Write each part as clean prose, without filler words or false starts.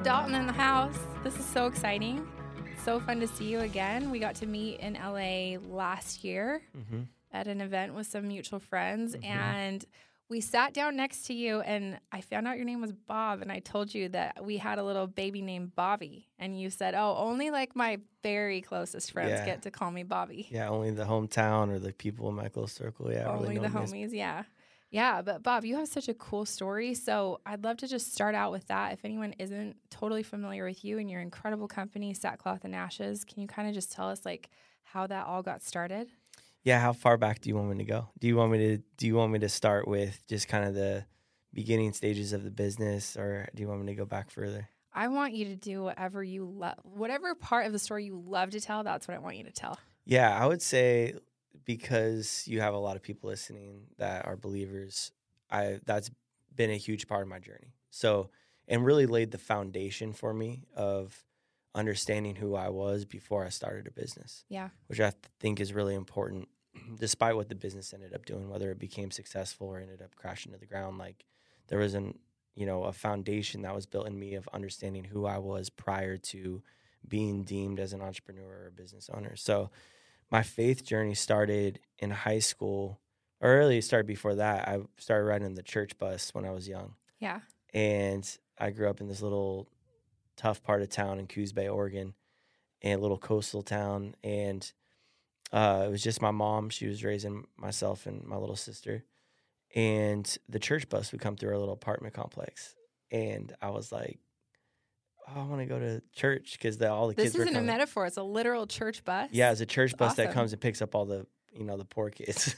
got Dalton in the house. This is so exciting. So fun to see you again. We got to meet in LA last year at an event with some mutual friends, and we sat down next to you, and I found out your name was Bob, and I told you that we had a little baby named Bobby, and you said, oh, only like my very closest friends get to call me Bobby. Yeah, only the hometown or the people in my close circle. Yeah, only really the homies, yeah. Yeah, but Bob, you have such a cool story, so I'd love to just start out with that. If anyone isn't totally familiar with you and your incredible company, Sackcloth and Ashes, can you kind of just tell us like how that all got started? Yeah, how far back do you want me to go? Do you want me to start with just kind of the beginning stages of the business, or do you want me to go back further? I want you to do whatever you love, whatever part of the story you love to tell. That's what I want you to tell. Yeah, I would say, because you have a lot of people listening that are believers, that's been a huge part of my journey. So, and really laid the foundation for me of understanding who I was before I started a business. Yeah. Which I think is really important, despite what the business ended up doing, whether it became successful or ended up crashing to the ground. Like, there was a foundation that was built in me of understanding who I was prior to being deemed as an entrepreneur or a business owner. So my faith journey started in high school, or really it started before that. I started riding the church bus when I was young. Yeah. And I grew up in this little tough part of town in Coos Bay, Oregon, and a little coastal town. And it was just my mom. She was raising myself and my little sister. And the church bus would come through our little apartment complex. And I was like, I want to go to church because all the kids were coming. This isn't a metaphor. It's a literal church bus. Yeah, it's a church bus Awesome. that comes and picks up all the, the poor kids.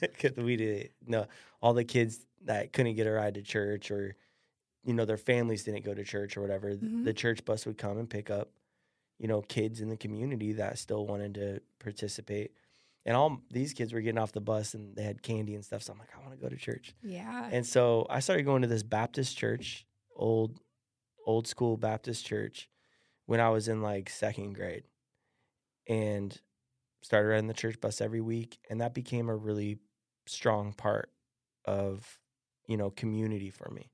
All the kids that couldn't get a ride to church, or, their families didn't go to church or whatever. The church bus would come and pick up, kids in the community that still wanted to participate. And all these kids were getting off the bus and they had candy and stuff. So I'm like, I want to go to church. Yeah. And so I started going to this Baptist church, old school Baptist church, when I was in like second grade, and started riding the church bus every week. And that became a really strong part of, community for me.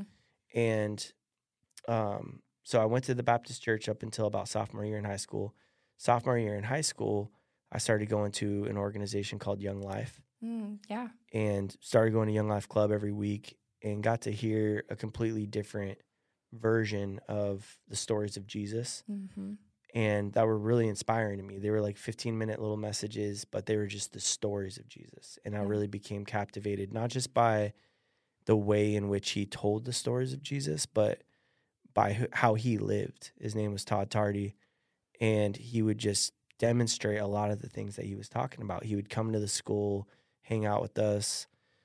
And so I went to the Baptist church up until about sophomore year in high school. Sophomore year in high school, I started going to an organization called Young Life. Yeah. And started going to Young Life Club every week and got to hear a completely different version of the stories of Jesus. And that were really inspiring to me. They were like 15-minute little messages, but they were just the stories of Jesus. And I really became captivated, not just by the way in which he told the stories of Jesus, but by how he lived. His name was Todd Tardy, and he would just demonstrate a lot of the things that he was talking about. He would come to the school, hang out with us,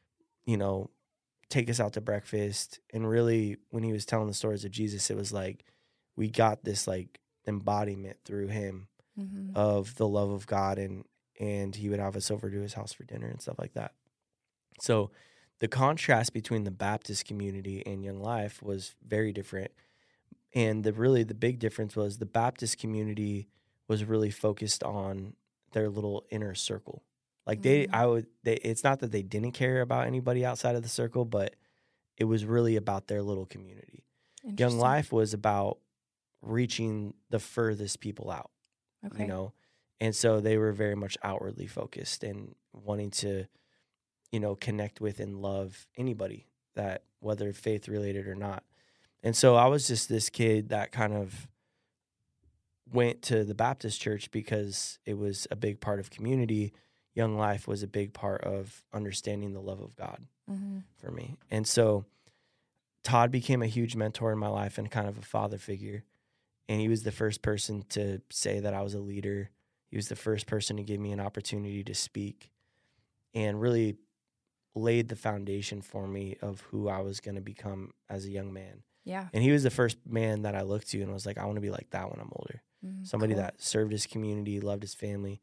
take us out to breakfast. And really, when he was telling the stories of Jesus, it was like we got this like embodiment through him of the love of God, and he would have us over to his house for dinner and stuff like that. So the contrast between the Baptist community and Young Life was very different. And the big difference was the Baptist community was really focused on their little inner circle. Like it's not that they didn't care about anybody outside of the circle, but it was really about their little community. Young Life was about reaching the furthest people out, and so they were very much outwardly focused and wanting to, connect with and love anybody, that whether faith related or not. And so I was just this kid that kind of went to the Baptist church because it was a big part of community. Young Life was a big part of understanding the love of God for me. And so Todd became a huge mentor in my life and kind of a father figure. And he was the first person to say that I was a leader. He was the first person to give me an opportunity to speak, and really laid the foundation for me of who I was going to become as a young man. Yeah. And he was the first man that I looked to and was like, I want to be like that when I'm older. Somebody that served his community, loved his family.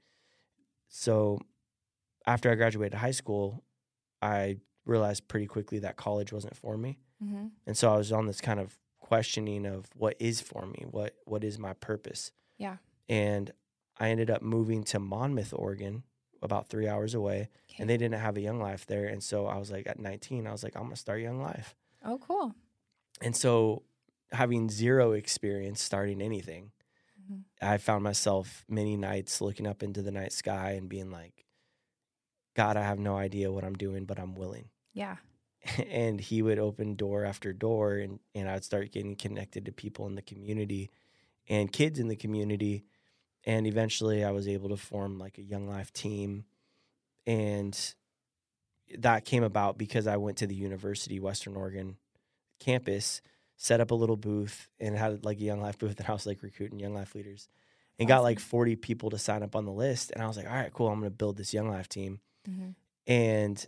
So after I graduated high school, I realized pretty quickly that college wasn't for me. And so I was on this kind of questioning of what is for me, what is my purpose. Yeah. And I ended up moving to Monmouth, Oregon, about 3 hours away, and they didn't have a Young Life there. And so I was like, at 19, I was like, I'm going to start Young Life. Oh, cool. And so having zero experience starting anything, I found myself many nights looking up into the night sky and being like, God, I have no idea what I'm doing, but I'm willing. Yeah. And he would open door after door, and I'd start getting connected to people in the community and kids in the community. And eventually I was able to form like a Young Life team. And that came about because I went to the University, Western Oregon campus, set up a little booth and had like a Young Life booth, and I was like recruiting Young Life leaders and got like 40 people to sign up on the list. And I was like, all right, cool. I'm going to build this Young Life team. And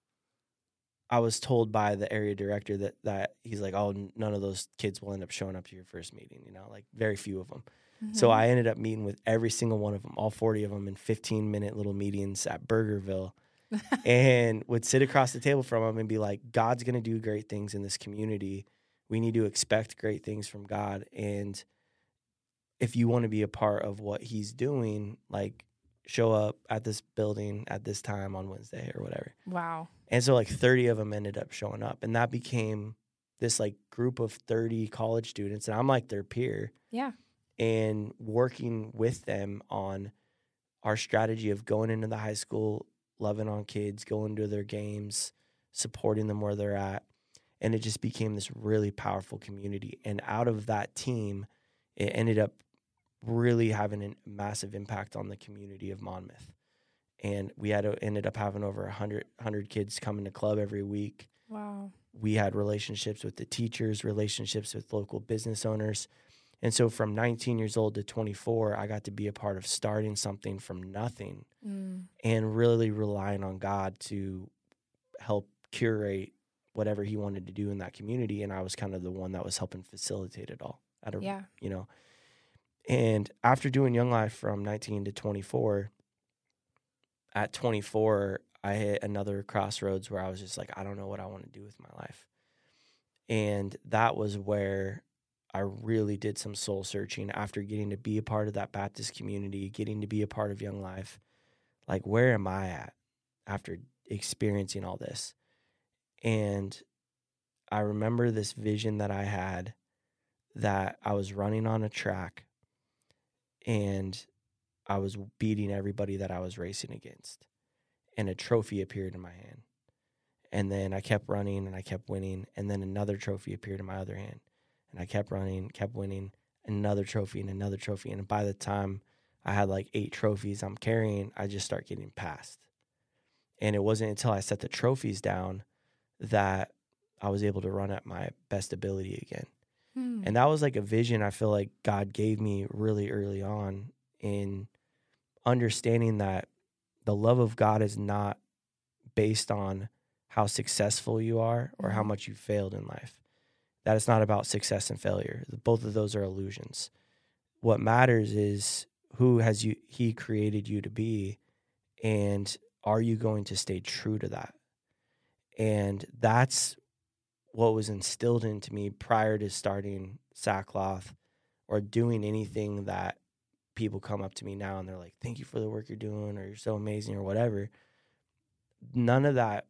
I was told by the area director that he's like, oh, none of those kids will end up showing up to your first meeting, like very few of them. So I ended up meeting with every single one of them, all 40 of them, in 15-minute little meetings at Burgerville, and would sit across the table from them and be like, God's going to do great things in this community. We need to expect great things from God. And if you want to be a part of what he's doing, like, show up at this building at this time on Wednesday or whatever. Wow. And so like 30 of them ended up showing up, and that became this like group of 30 college students. And I'm like their peer. Yeah. And working with them on our strategy of going into the high school, loving on kids, going to their games, supporting them where they're at. And it just became this really powerful community. And out of that team, it ended up really having a massive impact on the community of Monmouth. And we ended up having over 100 kids coming to club every week. Wow. We had relationships with the teachers, relationships with local business owners. And so from 19 years old to 24, I got to be a part of starting something from nothing and really relying on God to help curate whatever he wanted to do in that community. And I was kind of the one that was helping facilitate it all. And after doing Young Life from 19 to 24, at 24, I hit another crossroads where I was just like, I don't know what I want to do with my life. And that was where I really did some soul searching after getting to be a part of that Baptist community, getting to be a part of Young Life. Like, where am I at after experiencing all this? And I remember this vision that I had, that I was running on a track and I was beating everybody that I was racing against, and a trophy appeared in my hand. And then I kept running and I kept winning. And then another trophy appeared in my other hand, and I kept running, kept winning, another trophy and another trophy. And by the time I had like 8 trophies I'm carrying, I just start getting passed. And it wasn't until I set the trophies down that I was able to run at my best ability again. And that was like a vision I feel like God gave me really early on, in understanding that the love of God is not based on how successful you are or how much you failed in life. That it's not about success and failure. Both of those are illusions. What matters is who he created you to be, and are you going to stay true to that? And that's what was instilled into me prior to starting Sackcloth or doing anything that people come up to me now and they're like, thank you for the work you're doing, or you're so amazing, or whatever. None of that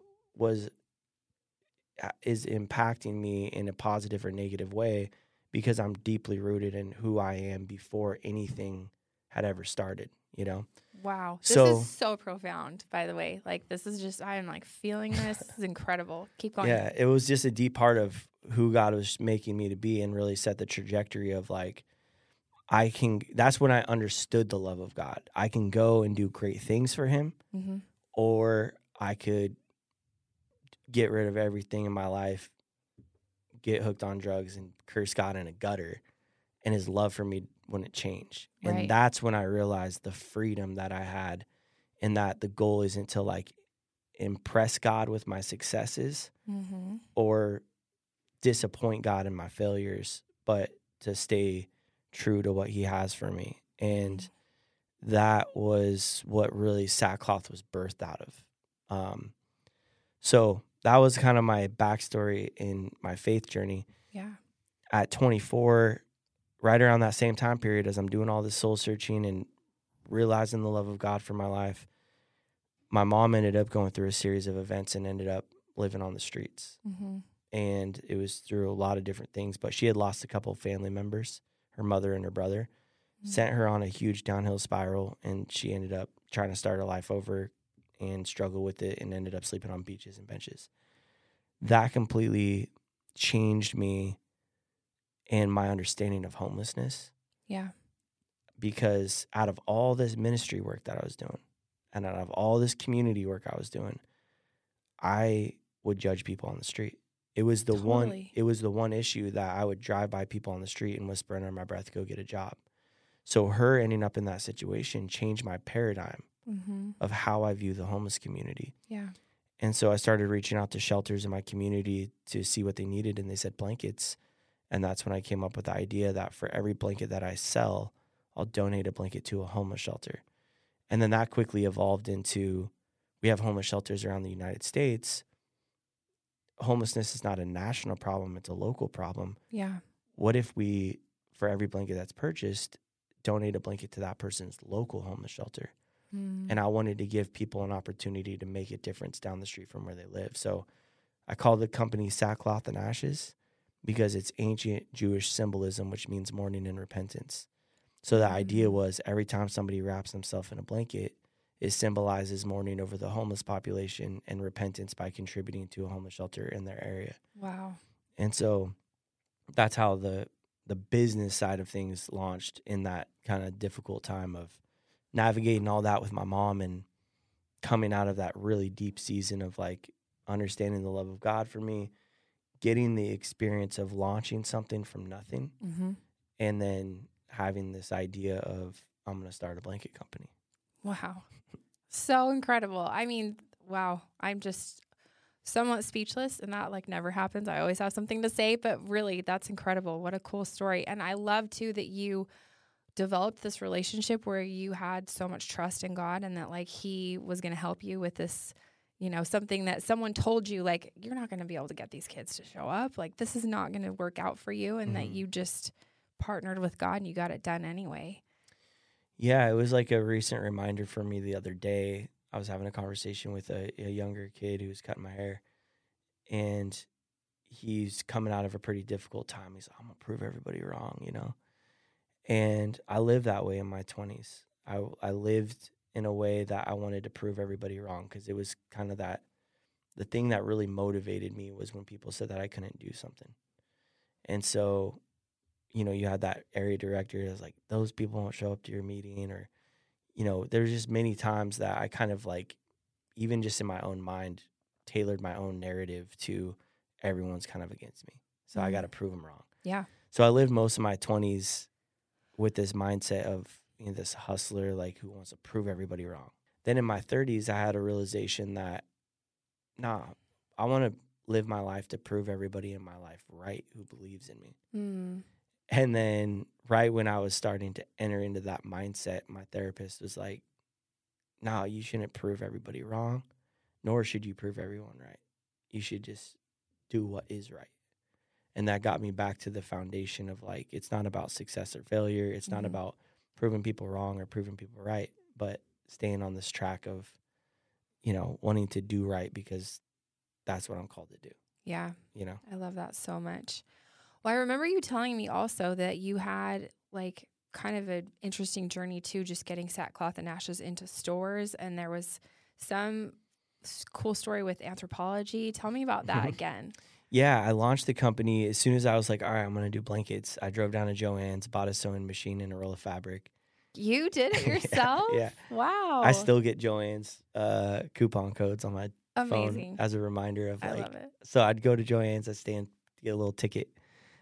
is impacting me in a positive or negative way, because I'm deeply rooted in who I am before anything had ever started, Wow. So, this is so profound, by the way. Like, this is just, I'm like feeling this. This is incredible. Keep going. Yeah, it was just a deep part of who God was making me to be, and really set the trajectory of like, that's when I understood the love of God. I can go and do great things for him, or I could get rid of everything in my life, get hooked on drugs, and curse God in a gutter, and his love for me wouldn't change. Right. And that's when I realized the freedom that I had, and that the goal isn't to like impress God with my successes or disappoint God in my failures, but to stay true to what he has for me. And that was what really Sackcloth was birthed out of. So that was kind of my backstory in my faith journey. Yeah. At 24, right around that same time period, as I'm doing all this soul searching and realizing the love of God for my life, my mom ended up going through a series of events and ended up living on the streets. and it was through a lot of different things. But she had lost a couple of family members, her mother and her brother, sent her on a huge downhill spiral, and she ended up trying to start her life over and struggle with it and ended up sleeping on beaches and benches. That completely changed me and my understanding of homelessness. Yeah. Because out of all this ministry work that I was doing and out of all this community work I was doing, I would judge people on the street. It was the one issue that I would drive by people on the street and whisper under my breath, go get a job. So her ending up in that situation changed my paradigm of how I view the homeless community. Yeah. And so I started reaching out to shelters in my community to see what they needed, and they said blankets. And that's when I came up with the idea that for every blanket that I sell, I'll donate a blanket to a homeless shelter. And then that quickly evolved into, we have homeless shelters around the United States. Homelessness is not a national problem, it's a local problem. Yeah. What if we, for every blanket that's purchased, donate a blanket to that person's local homeless shelter? And I wanted to give people an opportunity to make a difference down the street from where they live. So I called the company Sackcloth and Ashes because it's ancient Jewish symbolism, which means mourning and repentance. So the idea was every time somebody wraps themselves in a blanket, it symbolizes mourning over the homeless population and repentance by contributing to a homeless shelter in their area. Wow. And so that's how the business side of things launched in that kind of difficult time of navigating all that with my mom and coming out of that really deep season of like understanding the love of God for me, getting the experience of launching something from nothing, and then having this idea of I'm going to start a blanket company. Wow. So incredible. I mean, wow. I'm just somewhat speechless, and that like never happens. I always have something to say, but really that's incredible. What a cool story. And I love too that you developed this relationship where you had so much trust in God and that like he was going to help you with this, you know, something that someone told you like, you're not going to be able to get these kids to show up. Like this is not going to work out for you. And that you just partnered with God and you got it done anyway. Yeah, it was like a recent reminder for me the other day. I was having a conversation with a younger kid who was cutting my hair, and he's coming out of a pretty difficult time. He's like, I'm going to prove everybody wrong, you know? And I lived that way in my 20s. I lived in a way that I wanted to prove everybody wrong because it was kind of that, the thing that really motivated me was when people said that I couldn't do something. And so, you know, you had that area director that was like, those people won't show up to your meeting, or, you know, there's just many times that I kind of like, even just in my own mind, tailored my own narrative to everyone's kind of against me. So I got to prove them wrong. Yeah. So I lived most of my 20s with this mindset of, you know, this hustler, like who wants to prove everybody wrong. Then in my 30s, I had a realization that, I want to live my life to prove everybody in my life right who believes in me. And then right when I was starting to enter into that mindset, my therapist was like, no, you shouldn't prove everybody wrong, nor should you prove everyone right. You should just do what is right. And that got me back to the foundation of like, it's not about success or failure. It's not about proving people wrong or proving people right, but staying on this track of, you know, wanting to do right because that's what I'm called to do. Yeah. You know, I love that so much. Well, I remember you telling me also that you had like kind of an interesting journey too, just getting Sackcloth and Ashes into stores. And there was some cool story with Anthropologie. Tell me about that again. Yeah, I launched the company as soon as I was like, all right, I'm going to do blankets. I drove down to Joann's, bought a sewing machine and a roll of fabric. You did it yourself? Yeah. Wow. I still get Joann's coupon codes on my Amazing. phone as a reminder of like, I love it. So I'd go to Joann's, I'd stand to get a little ticket.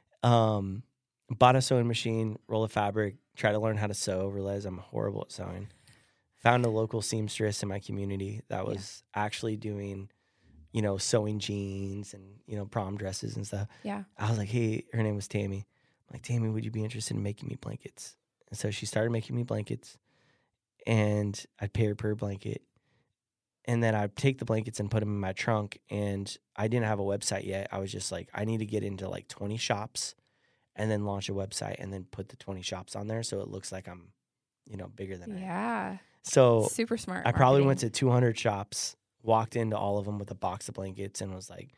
Bought a sewing machine, roll of fabric, try to learn how to sew, realize I'm horrible at sewing. Found a local seamstress in my community that was actually doing, you know, sewing jeans and, you know, prom dresses and stuff. Yeah. I was like, hey, her name was Tammy. I'm like, Tammy, would you be interested in making me blankets? And so she started making me blankets, and I'd pay her per blanket. And then I'd take the blankets and put them in my trunk, and I didn't have a website yet. I was just like, I need to get into like 20 shops and then launch a website and then put the 20 shops on there so it looks like I'm, you know, bigger than I am. Yeah. So super smart. I probably went to 200 shops, walked into all of them with a box of blankets and was like,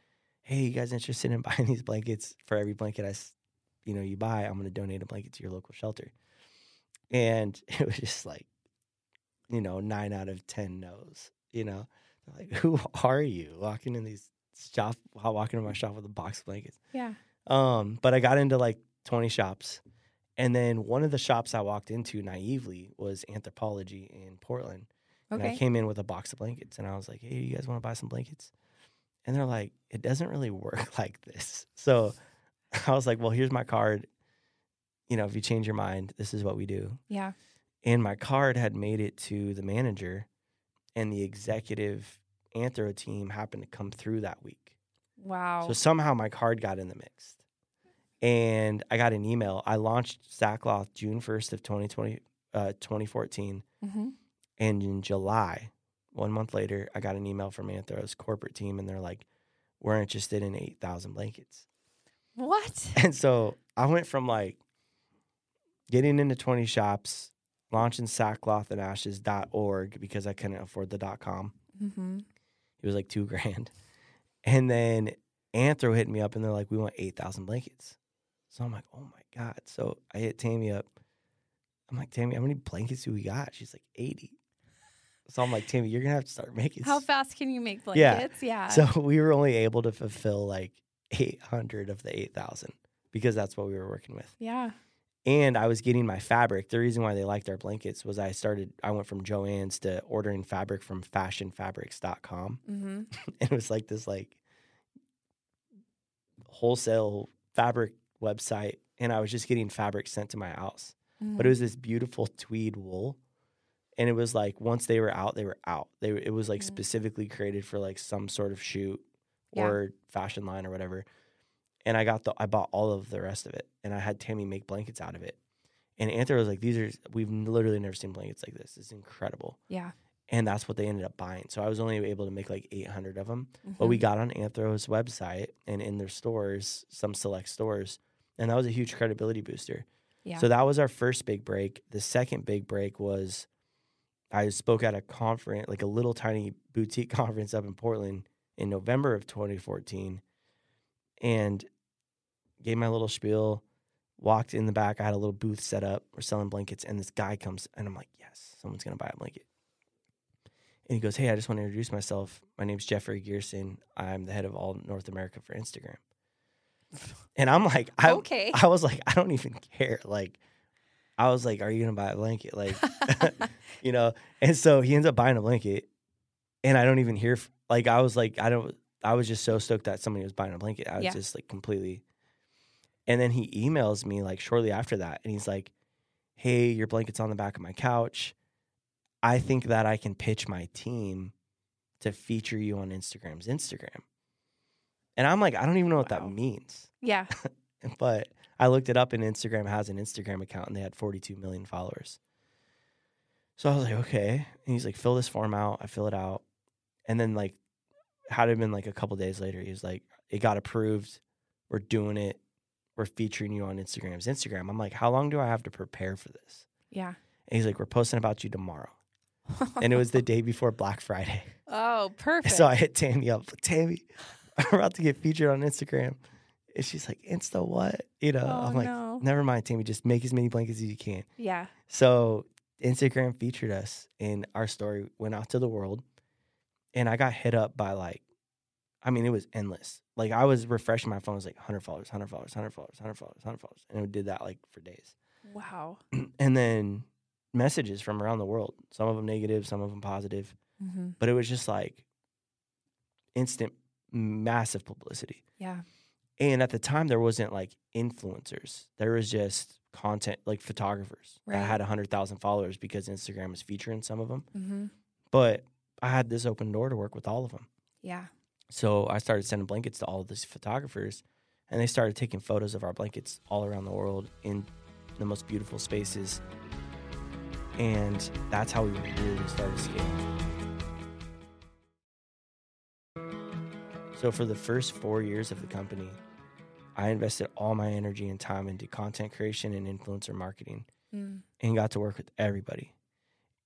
hey, you guys interested in buying these blankets? For every blanket you buy, I'm going to donate a blanket to your local shelter. And it was just like, 9 out of 10 no's, They're like, who are you walking in my shop with a box of blankets? Yeah. But I got into like 20 shops. And then one of the shops I walked into naively was Anthropologie in Portland. And I came in with a box of blankets and I was like, hey, you guys want to buy some blankets? And they're like, it doesn't really work like this. So I was like, well, here's my card. If you change your mind, this is what we do. Yeah. And my card had made it to the manager, and the executive Anthro team happened to come through that week. Wow. So somehow my card got in the mix. And I got an email. I launched Sackcloth June 1st of 2014. Mm-hmm. And in July, 1 month later, I got an email from Anthro's corporate team, and they're like, we're interested in 8,000 blankets. What? And so I went from like getting into 20 shops, launching sackclothandashes.org because I couldn't afford the .com. Mm-hmm. It was like $2,000. And then Anthro hit me up and they're like, we want 8,000 blankets. So I'm like, oh my God. So I hit Tammy up. I'm like, Tammy, how many blankets do we got? She's like, 80. So I'm like, Tammy, you're going to have to start making. How fast can you make blankets? Yeah. So we were only able to fulfill like 800 of the 8,000 because that's what we were working with. Yeah. And I was getting my fabric. The reason why they liked our blankets was I went from Joann's to ordering fabric from fashionfabrics.com. Mm-hmm. And it was like this like wholesale fabric website. And I was just getting fabric sent to my house. Mm-hmm. But it was this beautiful tweed wool. And it was like once they were out, they were out. It was like specifically created for like some sort of shoot or fashion line or whatever. And I bought all of the rest of it. And I had Tammy make blankets out of it. And Anthro was like, we've literally never seen blankets like this. It's incredible. Yeah. And that's what they ended up buying. So I was only able to make like 800 of them. Mm-hmm. But we got on Anthro's website and in their stores, some select stores. And that was a huge credibility booster. Yeah. So that was our first big break. The second big break was I spoke at a conference, like a little tiny boutique conference up in Portland in November of 2014. And gave my little spiel, walked in the back. I had a little booth set up. We're selling blankets. And this guy comes, and I'm like, yes, someone's going to buy a blanket. And he goes, hey, I just want to introduce myself. My name's Jeffrey Gearson. I'm the head of all North America for Instagram. And I'm like, okay. I was like, I don't even care. Like, I was like, are you going to buy a blanket? Like, And so he ends up buying a blanket. And I don't even hear, I was just so stoked that somebody was buying a blanket. I was just like completely. And then he emails me like shortly after that. And he's like, hey, your blanket's on the back of my couch. I think that I can pitch my team to feature you on Instagram's Instagram. And I'm like, I don't even know what that means. Yeah. But I looked it up and Instagram has an Instagram account and they had 42 million followers. So I was like, okay. And he's like, fill this form out. I fill it out. And then like, had it been like a couple days later, he was like, it got approved. We're doing it. We're featuring you on Instagram's Instagram. I'm like, how long do I have to prepare for this? Yeah. And he's like, we're posting about you tomorrow. And it was the day before Black Friday. Oh, perfect. So I hit Tammy up. Tammy, I'm about to get featured on Instagram. And she's like, Insta what? I'm like, never mind, Tammy. Just make as many blankets as you can. Yeah. So Instagram featured us and our story went out to the world. And I got hit up by it was endless. Like I was refreshing my phone. It was like 100 followers, 100 followers, 100 followers, 100 followers, 100 followers. And it did that like for days. Wow. And then messages from around the world. Some of them negative, some of them positive. Mm-hmm. But it was just like instant, massive publicity. Yeah. And at the time, there wasn't like influencers. There was just content, like photographers that had 100,000 followers because Instagram was featuring some of them. Mm-hmm. But I had this open door to work with all of them. Yeah. So I started sending blankets to all of these photographers, and they started taking photos of our blankets all around the world in the most beautiful spaces. And that's how we really started scaling. So for the first 4 years of the company, I invested all my energy and time into content creation and influencer marketing and got to work with everybody.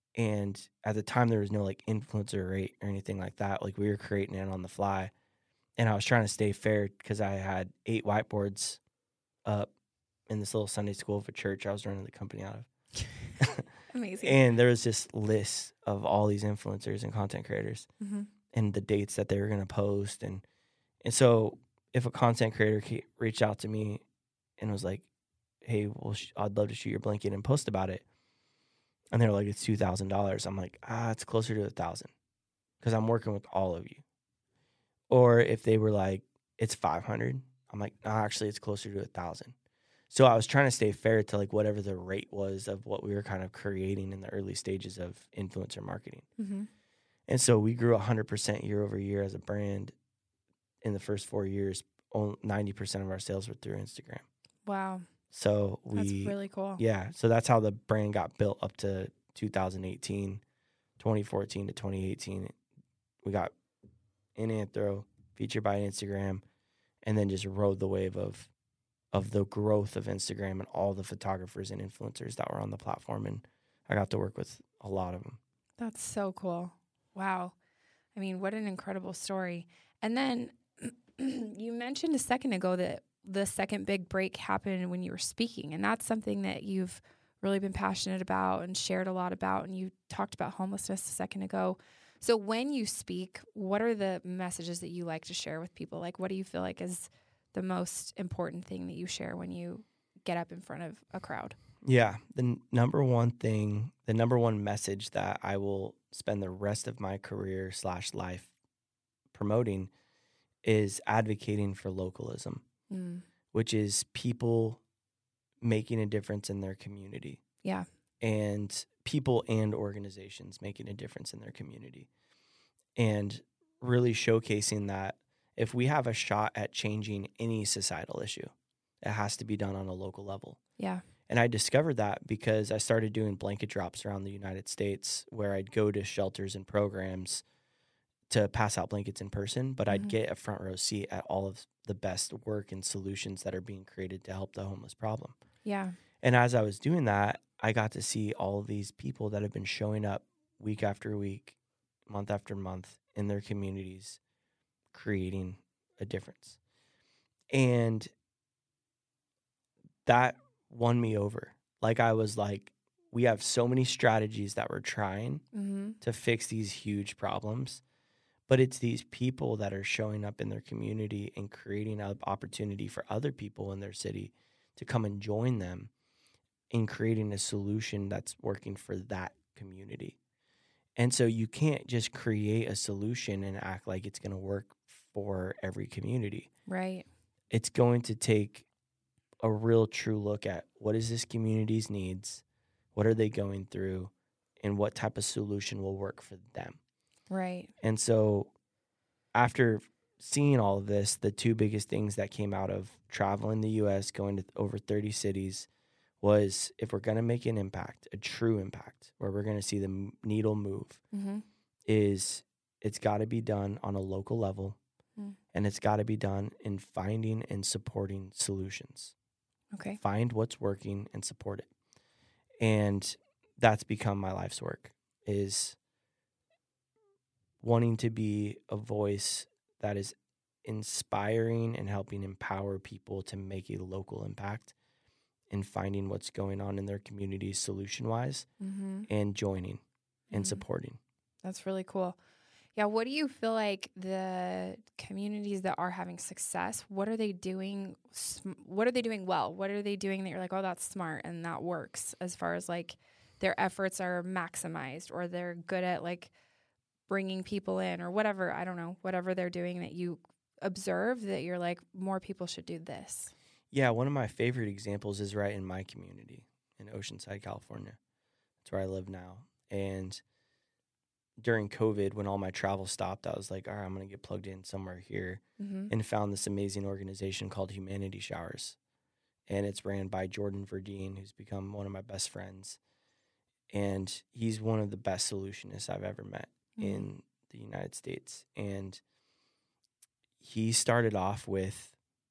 And at the time, there was no like influencer rate or anything like that. Like we were creating it on the fly. And I was trying to stay fair because I had 8 whiteboards up in this little Sunday school of a church I was running the company out of. Amazing. And there was this list of all these influencers and content creators and the dates that they were going to post. And so if a content creator reached out to me and was like, hey, well, I'd love to shoot your blanket and post about it. And they're like, it's $2,000. I'm like, it's closer to 1,000 because I'm working with all of you. Or if they were like, it's 500, I'm like, no, actually, it's closer to 1,000. So I was trying to stay fair to like whatever the rate was of what we were kind of creating in the early stages of influencer marketing. And so we grew 100% year over year as a brand. In the first 4 years, 90% of our sales were through Instagram. Wow. So that's really cool. Yeah. So that's how the brand got built up to 2018, 2014 to 2018. We got in Anthro, featured by Instagram, and then just rode the wave of the growth of Instagram and all the photographers and influencers that were on the platform. And I got to work with a lot of them. That's so cool. Wow. I mean, what an incredible story. And then you mentioned a second ago that the second big break happened when you were speaking. And that's something that you've really been passionate about and shared a lot about. And you talked about homelessness a second ago. So when you speak, what are the messages that you like to share with people? Like, what do you feel like is the most important thing that you share when you get up in front of a crowd? Yeah. The number one message that I will spend the rest of my career / life promoting is advocating for localism, which is people making a difference in their community. Yeah. And people and organizations making a difference in their community. And really showcasing that if we have a shot at changing any societal issue, it has to be done on a local level. Yeah. And I discovered that because I started doing blanket drops around the United States where I'd go to shelters and programs to pass out blankets in person, but I'd get a front row seat at all of the best work and solutions that are being created to help the homeless problem. Yeah. And as I was doing that, I got to see all of these people that have been showing up week after week, month after month in their communities, creating a difference. And that won me over. Like I was like, we have so many strategies that we're trying to fix these huge problems, but it's these people that are showing up in their community and creating an opportunity for other people in their city to come and join them in creating a solution that's working for that community. And so you can't just create a solution and act like it's going to work for every community. Right. It's going to take a real true look at what is this community's needs, what are they going through, and what type of solution will work for them. Right. And so after seeing all of this, the two biggest things that came out of traveling the U.S., going to over 30 cities, was if we're going to make an impact, a true impact, where we're going to see the needle move, is it's got to be done on a local level, and it's got to be done in finding and supporting solutions. Okay. Find what's working and support it. And that's become my life's work, is wanting to be a voice that is inspiring and helping empower people to make a local impact and finding what's going on in their communities solution-wise and joining and supporting. That's really cool. Yeah, what do you feel like the communities that are having success, what are they doing? What are they doing well? What are they doing that you're like, oh, that's smart and that works, as far as like their efforts are maximized, or they're good at like bringing people in, or whatever, I don't know, whatever they're doing that you observe that you're like, more people should do this? Yeah, one of my favorite examples is right in my community in Oceanside, California. That's where I live now. And during COVID, when all my travel stopped, I was like, all right, I'm going to get plugged in somewhere here, and found this amazing organization called Humanity Showers. And it's ran by Jordan Verdeen, who's become one of my best friends. And he's one of the best solutionists I've ever met in the United States. And he started off with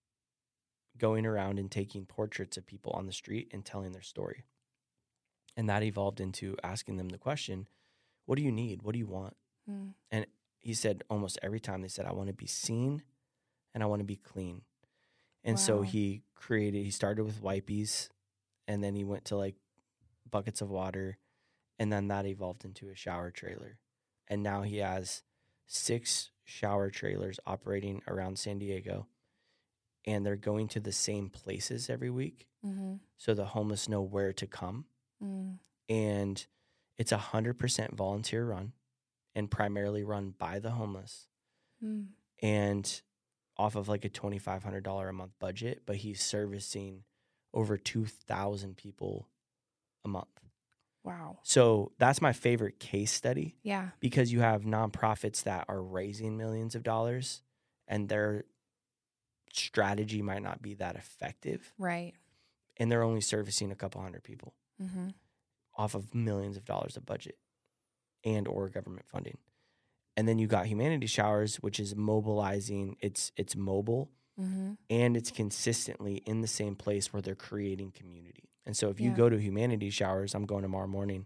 going around and taking portraits of people on the street and telling their story. And that evolved into asking them the question, what do you need? What do you want? And he said almost every time they said, I want to be seen, and I want to be clean. And so Wow. he started with wipies, and then he went to like buckets of water, and then that evolved into a shower trailer. And now he has 6 shower trailers operating around San Diego, and they're going to the same places every week. Mm-hmm. So the homeless know where to come. Mm. And it's 100% volunteer run and primarily run by the homeless. Mm. And off of like a $2,500 a month budget, but he's servicing over 2,000 people a month. Wow. So that's my favorite case study. Yeah. Because you have nonprofits that are raising millions of dollars and their strategy might not be that effective. Right. And they're only servicing a couple hundred people Mm-hmm. off of millions of dollars of budget and or government funding. And then you got Humanity Showers, which is mobilizing. It's mobile, Mm-hmm. and it's consistently in the same place where they're creating community. And so if you Yeah. go to Humanity Showers, I'm going tomorrow morning,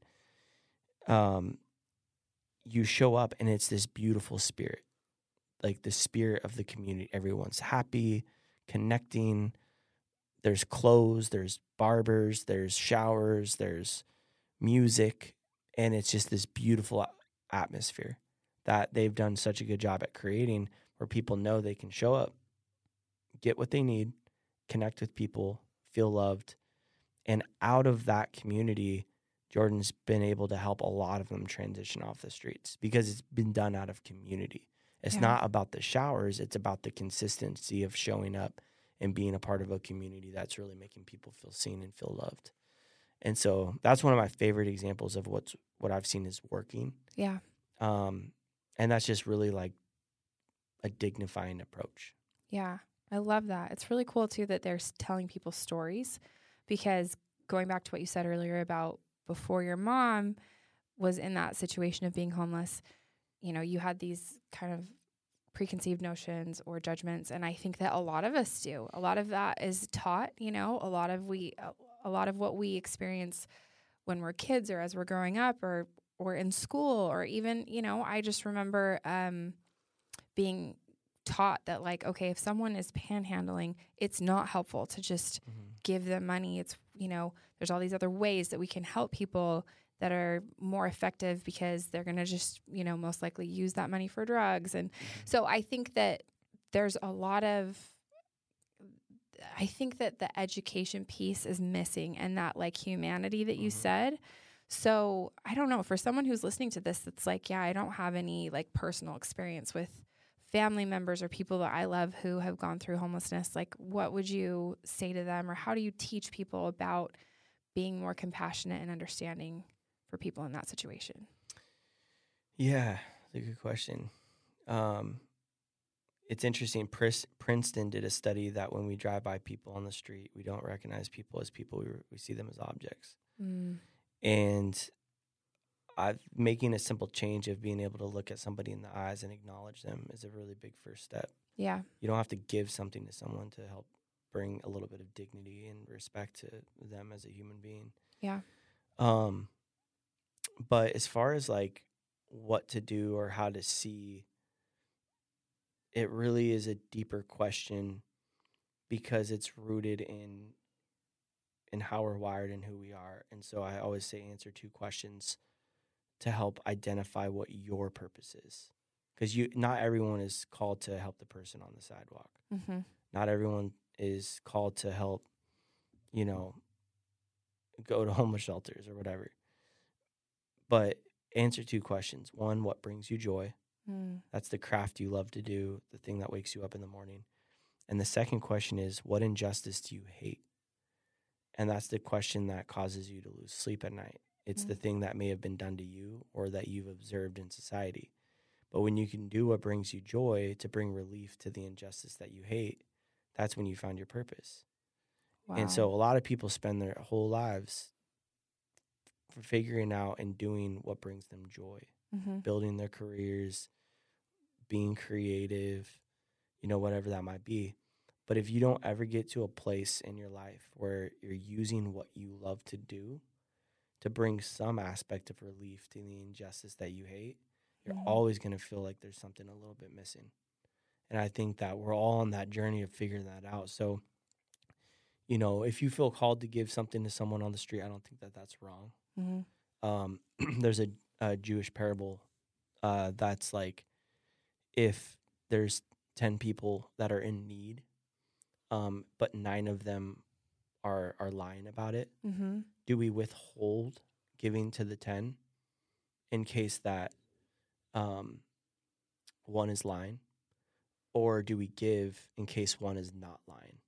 you show up and it's this beautiful spirit, like the spirit of the community. Everyone's happy, connecting. There's clothes, there's barbers, there's showers, there's music, and it's just this beautiful atmosphere that they've done such a good job at creating, where people know they can show up, get what they need, connect with people, feel loved. And out of that community, Jordan's been able to help a lot of them transition off the streets because it's been done out of community. It's Yeah. not about the showers, it's about the consistency of showing up and being a part of a community that's really making people feel seen and feel loved. And so that's one of my favorite examples of what I've seen is working. Yeah. And that's just really like a dignifying approach. Yeah. I love that. It's really cool too that they're telling people stories, because going back to what you said earlier about before your mom was in that situation of being homeless, you know, you had these kind of preconceived notions or judgments. And I think that a lot of us do. A lot of that is taught, you know, a lot of what we experience when we're kids or as we're growing up or in school, or even, you know, I just remember being taught that, like, okay, if someone is panhandling, it's not helpful to just give them money. It's, you know, there's all these other ways that we can help people that are more effective, because they're going to just, you know, most likely use that money for drugs. And so I think that there's a lot of, I think that the education piece is missing, and that like humanity that you said. So I don't know, for someone who's listening to this, that's like, yeah, I don't have any like personal experience with family members or people that I love who have gone through homelessness. Like, what would you say to them, or how do you teach people about being more compassionate and understanding for people in that situation? Yeah, that's a good question. It's interesting. Princeton did a study that when we drive by people on the street, we don't recognize people as people. We see them as objects. And making a simple change of being able to look at somebody in the eyes and acknowledge them is a really big first step. Yeah. You don't have to give something to someone to help bring a little bit of dignity and respect to them as a human being. Yeah. But as far as like what to do or how to see, it really is a deeper question, because it's rooted in how we're wired and who we are. And so I always say answer 2 questions to help identify what your purpose is. Because not everyone is called to help the person on the sidewalk. Mm-hmm. Not everyone is called to help, you know, go to homeless shelters or whatever. But answer 2 questions. 1, what brings you joy? That's the craft you love to do, the thing that wakes you up in the morning. And the second question is, what injustice do you hate? And that's the question that causes you to lose sleep at night. It's the thing that may have been done to you or that you've observed in society. But when you can do what brings you joy to bring relief to the injustice that you hate, that's when you found your purpose. Wow. And so a lot of people spend their whole lives for figuring out and doing what brings them joy, building their careers, being creative, you know, whatever that might be. But if you don't ever get to a place in your life where you're using what you love to do to bring some aspect of relief to the injustice that you hate, you're always going to feel like there's something a little bit missing. And I think that we're all on that journey of figuring that out. So, if you feel called to give something to someone on the street, I don't think that that's wrong. There's a Jewish parable that's like, if there's 10 people that are in need, but 9 of them are lying about it, do we withhold giving to the 10 in case that one is lying? Or do we give in case one is not lying?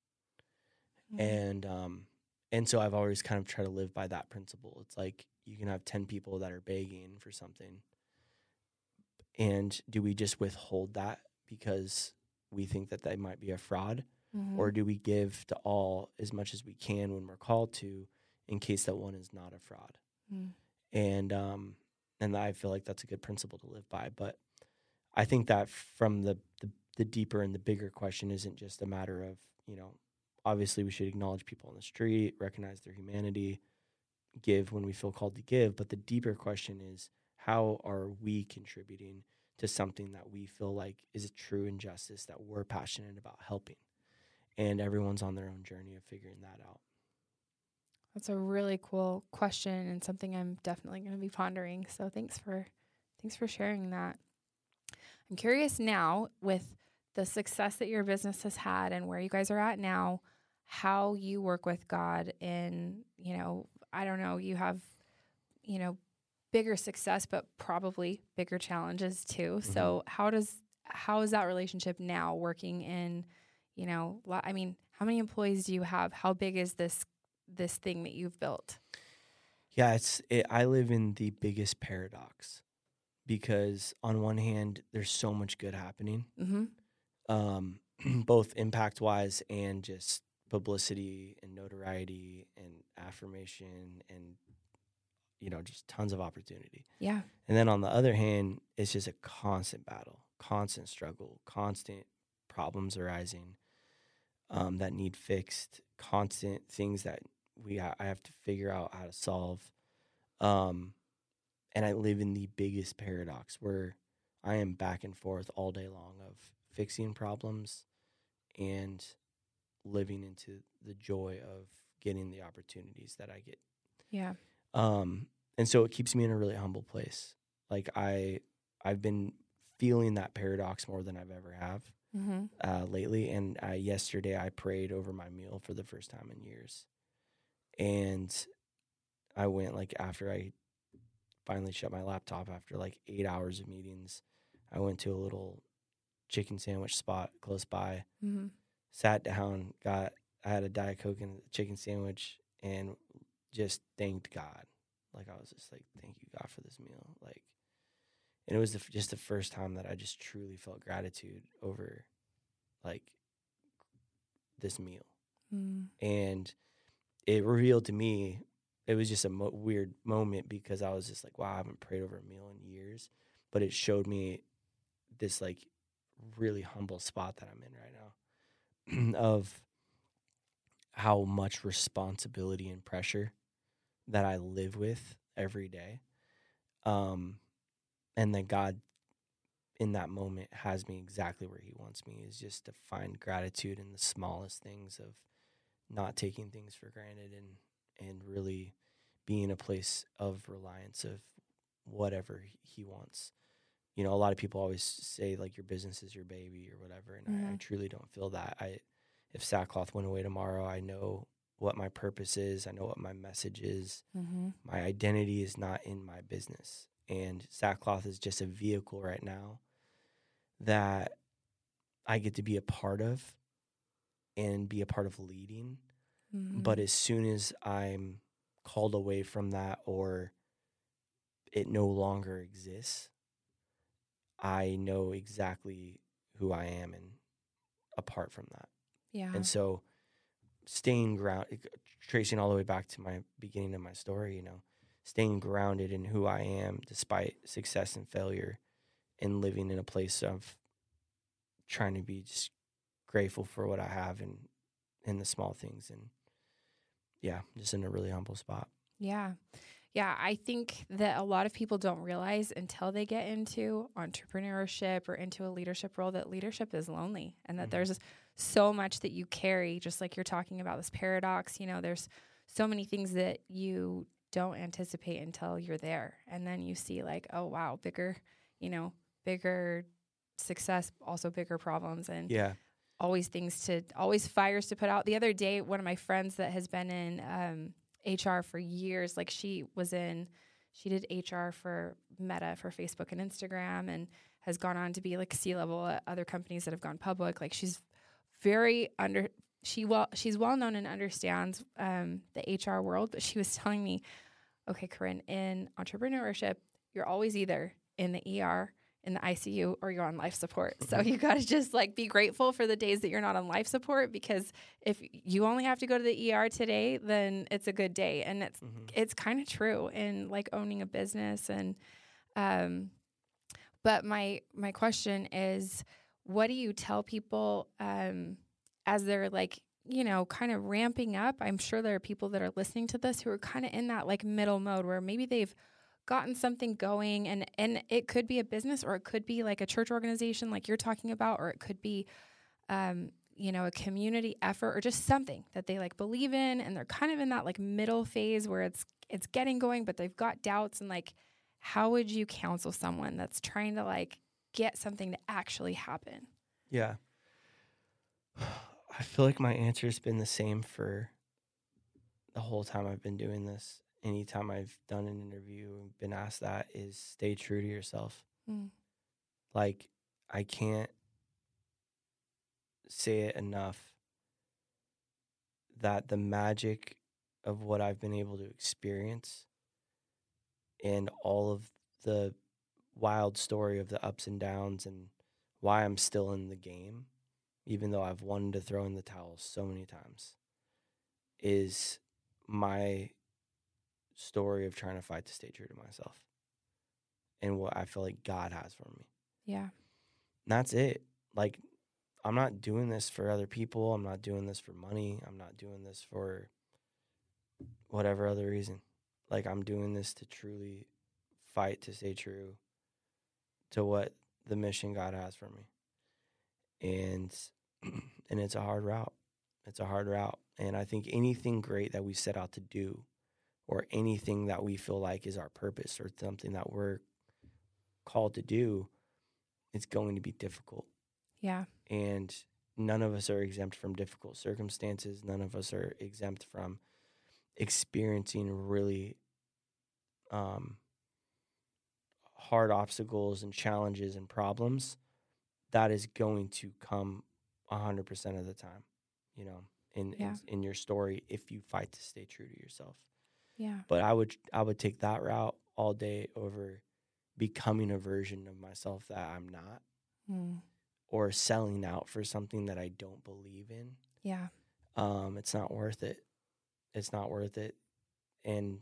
And so I've always kind of tried to live by that principle. It's like, you can have 10 people that are begging for something. And do we just withhold that because we think that they might be a fraud? Or do we give to all as much as we can when we're called to, in case that one is not a fraud? And I feel like that's a good principle to live by. But I think that from the deeper and the bigger question isn't just a matter of, obviously we should acknowledge people on the street, recognize their humanity, give when we feel called to give. But the deeper question is, how are we contributing to something that we feel like is a true injustice that we're passionate about helping? And everyone's on their own journey of figuring that out. That's a really cool question and something I'm definitely going to be pondering. So thanks for sharing that. I'm curious now, with the success that your business has had and where you guys are at now, how you work with God in, I don't know, you have, bigger success, but probably bigger challenges too. So how is that relationship now working in, how many employees do you have? How big is this thing that you've built? Yeah, I live in the biggest paradox, because on one hand, there's so much good happening, both impact-wise and just publicity and notoriety and affirmation and, just tons of opportunity. Yeah. And then on the other hand, it's just a constant battle, constant struggle, constant problems arising that need fixed, constant things that I have to figure out how to solve. And I live in the biggest paradox where I am back and forth all day long of fixing problems and living into the joy of getting the opportunities that I get. Yeah. And so it keeps me in a really humble place. Like I've been feeling that paradox more than I've ever have lately. And yesterday I prayed over my meal for the first time in years. And I went, like, after I finally shut my laptop after like 8 hours of meetings, I went to a little chicken sandwich spot close by, sat down, I had a Diet Coke and a chicken sandwich, and just thanked God. Like, I was just like, thank you, God, for this meal. Like, and it was just the first time that I just truly felt gratitude over, like, this meal. And it revealed to me, it was just a weird moment, because I was just like, wow, I haven't prayed over a meal in years. But it showed me this, like, really humble spot that I'm in right now of how much responsibility and pressure that I live with every day. And that God in that moment has me exactly where he wants me, is just to find gratitude in the smallest things, of not taking things for granted, and really be in a place of reliance of whatever he wants. A lot of people always say, like, your business is your baby or whatever. And I truly don't feel that. If Sackcloth went away tomorrow, I know what my purpose is. I know what my message is. My identity is not in my business. And Sackcloth is just a vehicle right now that I get to be a part of and be a part of leading. But as soon as I'm called away from that, or it no longer exists, I know exactly who I am and apart from that. Yeah. And so staying grounded, tracing all the way back to my beginning of my story, staying grounded in who I am despite success and failure, and living in a place of trying to be just grateful for what I have and in the small things. And yeah, just in a really humble spot. Yeah. Yeah, I think that a lot of people don't realize until they get into entrepreneurship or into a leadership role that leadership is lonely and that there's so much that you carry, just like you're talking about this paradox. There's so many things that you don't anticipate until you're there. And then you see like, oh, wow, bigger success, also bigger problems, and always fires to put out. The other day, one of my friends that has been in HR for years, like she did HR for Meta, for Facebook and Instagram, and has gone on to be like C-level at other companies that have gone public. Like she's well known and understands the HR world, but she was telling me, okay, Corinne, in entrepreneurship, you're always either in the ER, in the ICU, or you're on life support. So you got to just like be grateful for the days that you're not on life support, because if you only have to go to the ER today, then it's a good day. And it's kind of true in like owning a business. And but my question is, what do you tell people as they're like, kind of ramping up? I'm sure there are people that are listening to this who are kind of in that like middle mode where maybe they've gotten something going, and it could be a business, or it could be like a church organization like you're talking about, or it could be a community effort, or just something that they like believe in, and they're kind of in that like middle phase where it's getting going, but they've got doubts. And like, how would you counsel someone that's trying to like get something to actually happen? Yeah. I feel like my answer has been the same for the whole time I've been doing this. Anytime I've done an interview and been asked that, is stay true to yourself. Like, I can't say it enough that the magic of what I've been able to experience and all of the wild story of the ups and downs and why I'm still in the game, even though I've wanted to throw in the towel so many times, is my story of trying to fight to stay true to myself and what I feel like God has for me. Yeah. And that's it. Like, I'm not doing this for other people. I'm not doing this for money. I'm not doing this for whatever other reason. Like, I'm doing this to truly fight to stay true to what the mission God has for me. And it's a hard route. It's a hard route. And I think anything great that we set out to do, or anything that we feel like is our purpose or something that we're called to do, it's going to be difficult. Yeah. And none of us are exempt from difficult circumstances. None of us are exempt from experiencing really hard obstacles and challenges and problems. That is going to come 100% of the time, in your story, if you fight to stay true to yourself. Yeah. But I would take that route all day over becoming a version of myself that I'm not, or selling out for something that I don't believe in. Yeah. It's not worth it. It's not worth it. And,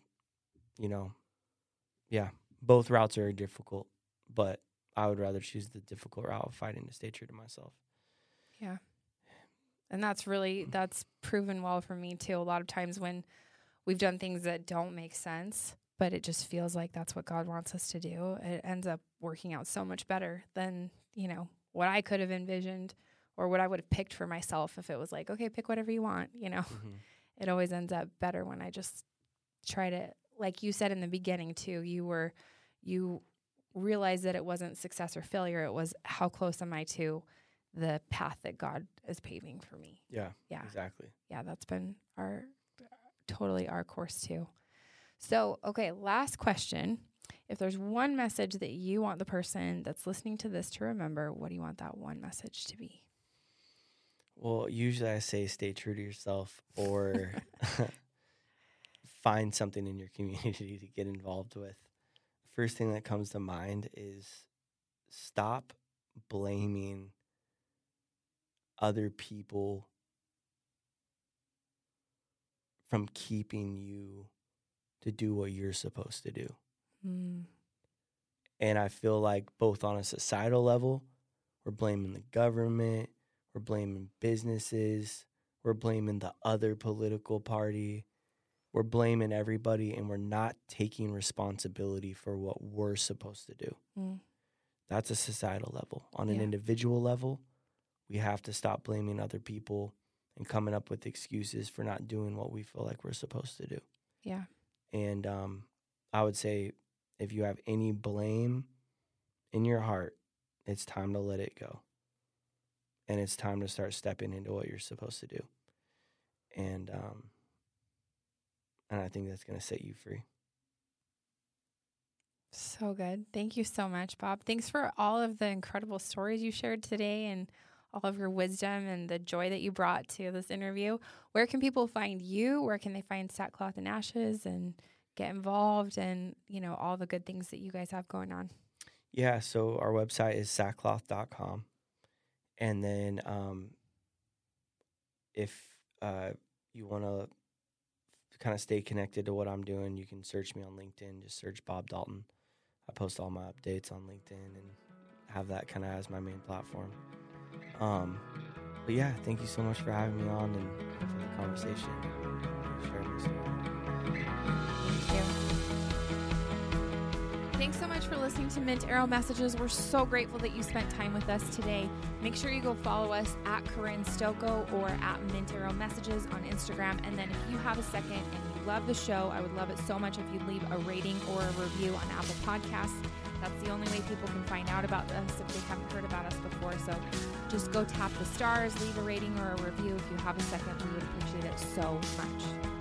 both routes are difficult, but I would rather choose the difficult route of fighting to stay true to myself. Yeah. And that's proven well for me too. A lot of times when we've done things that don't make sense, but it just feels like that's what God wants us to do, it ends up working out so much better than, what I could have envisioned or what I would have picked for myself if it was like, okay, pick whatever you want, It always ends up better when I just try to, like you said in the beginning too, you realized that it wasn't success or failure. It was, how close am I to the path that God is paving for me? Yeah. Exactly. Yeah. That's been our course too. So, okay, last question. If there's one message that you want the person that's listening to this to remember, what do you want that one message to be? Well, usually I say stay true to yourself, or find something in your community to get involved with. First thing that comes to mind is stop blaming other people from keeping you to do what you're supposed to do. And I feel like both on a societal level, we're blaming the government, we're blaming businesses, we're blaming the other political party, we're blaming everybody and we're not taking responsibility for what we're supposed to do. That's a societal level. On an individual level, we have to stop blaming other people and coming up with excuses for not doing what we feel like we're supposed to do. Yeah. And I would say if you have any blame in your heart, it's time to let it go. And it's time to start stepping into what you're supposed to do. And I think that's going to set you free. So good. Thank you so much, Bob. Thanks for all of the incredible stories you shared today and all of your wisdom and the joy that you brought to this interview. Where can people find you? Where can they find Sackcloth and Ashes and get involved and, all the good things that you guys have going on? Yeah, so our website is sackcloth.com. And then if you want to kind of stay connected to what I'm doing, you can search me on LinkedIn. Just search Bob Dalton. I post all my updates on LinkedIn and have that kind of as my main platform. But yeah, thank you so much for having me on and for the conversation. Sharing this story. Thank you. Thanks so much for listening to Mint Arrow Messages. We're so grateful that you spent time with us today. Make sure you go follow us at Corinne Stoko or at Mint Arrow Messages on Instagram. And then if you have a second and you love the show, I would love it so much if you'd leave a rating or a review on Apple Podcasts. That's the only way people can find out about us if they haven't heard about us before. So just go tap the stars, leave a rating or a review if you have a second. We would appreciate it so much.